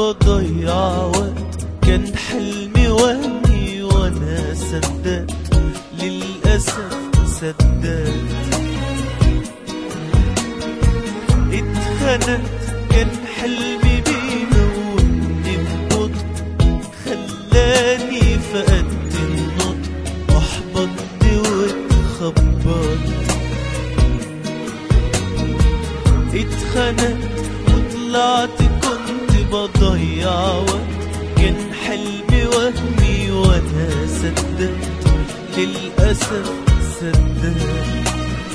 بضيع وقت، كان حلمي وهمي وانا صدقت، للأسف صدقت. اتخنقت كان حلمي بيموتني ببطء، خلاني فقدت النطق، احبطت واتخبطت. اتخنقت وطلعت كنت بضيع وقت، كان حلمي وهمي وانا صدقت، للأسف صدقت.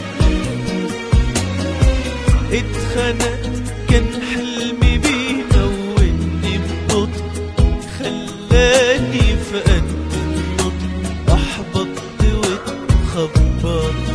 اتخنقت كان حلمي بيموتني ببطء، خلاني فقدت النطق، احبطت واتخبطت.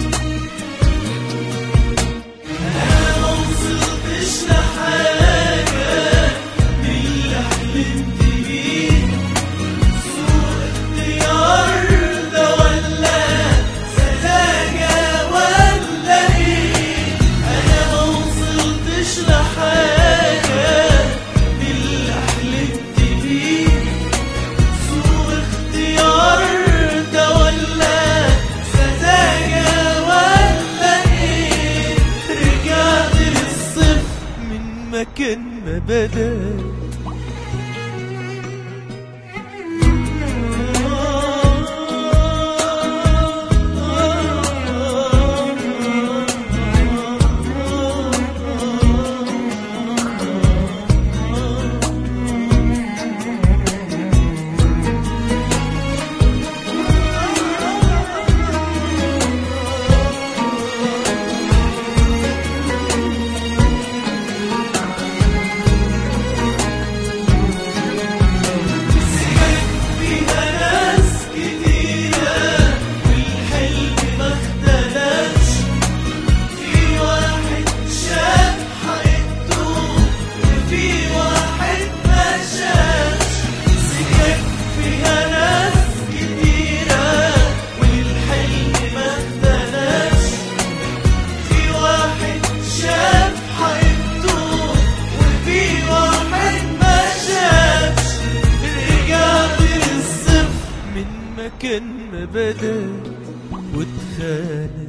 مكان ما بدأت. كان ما بدأت واتخانق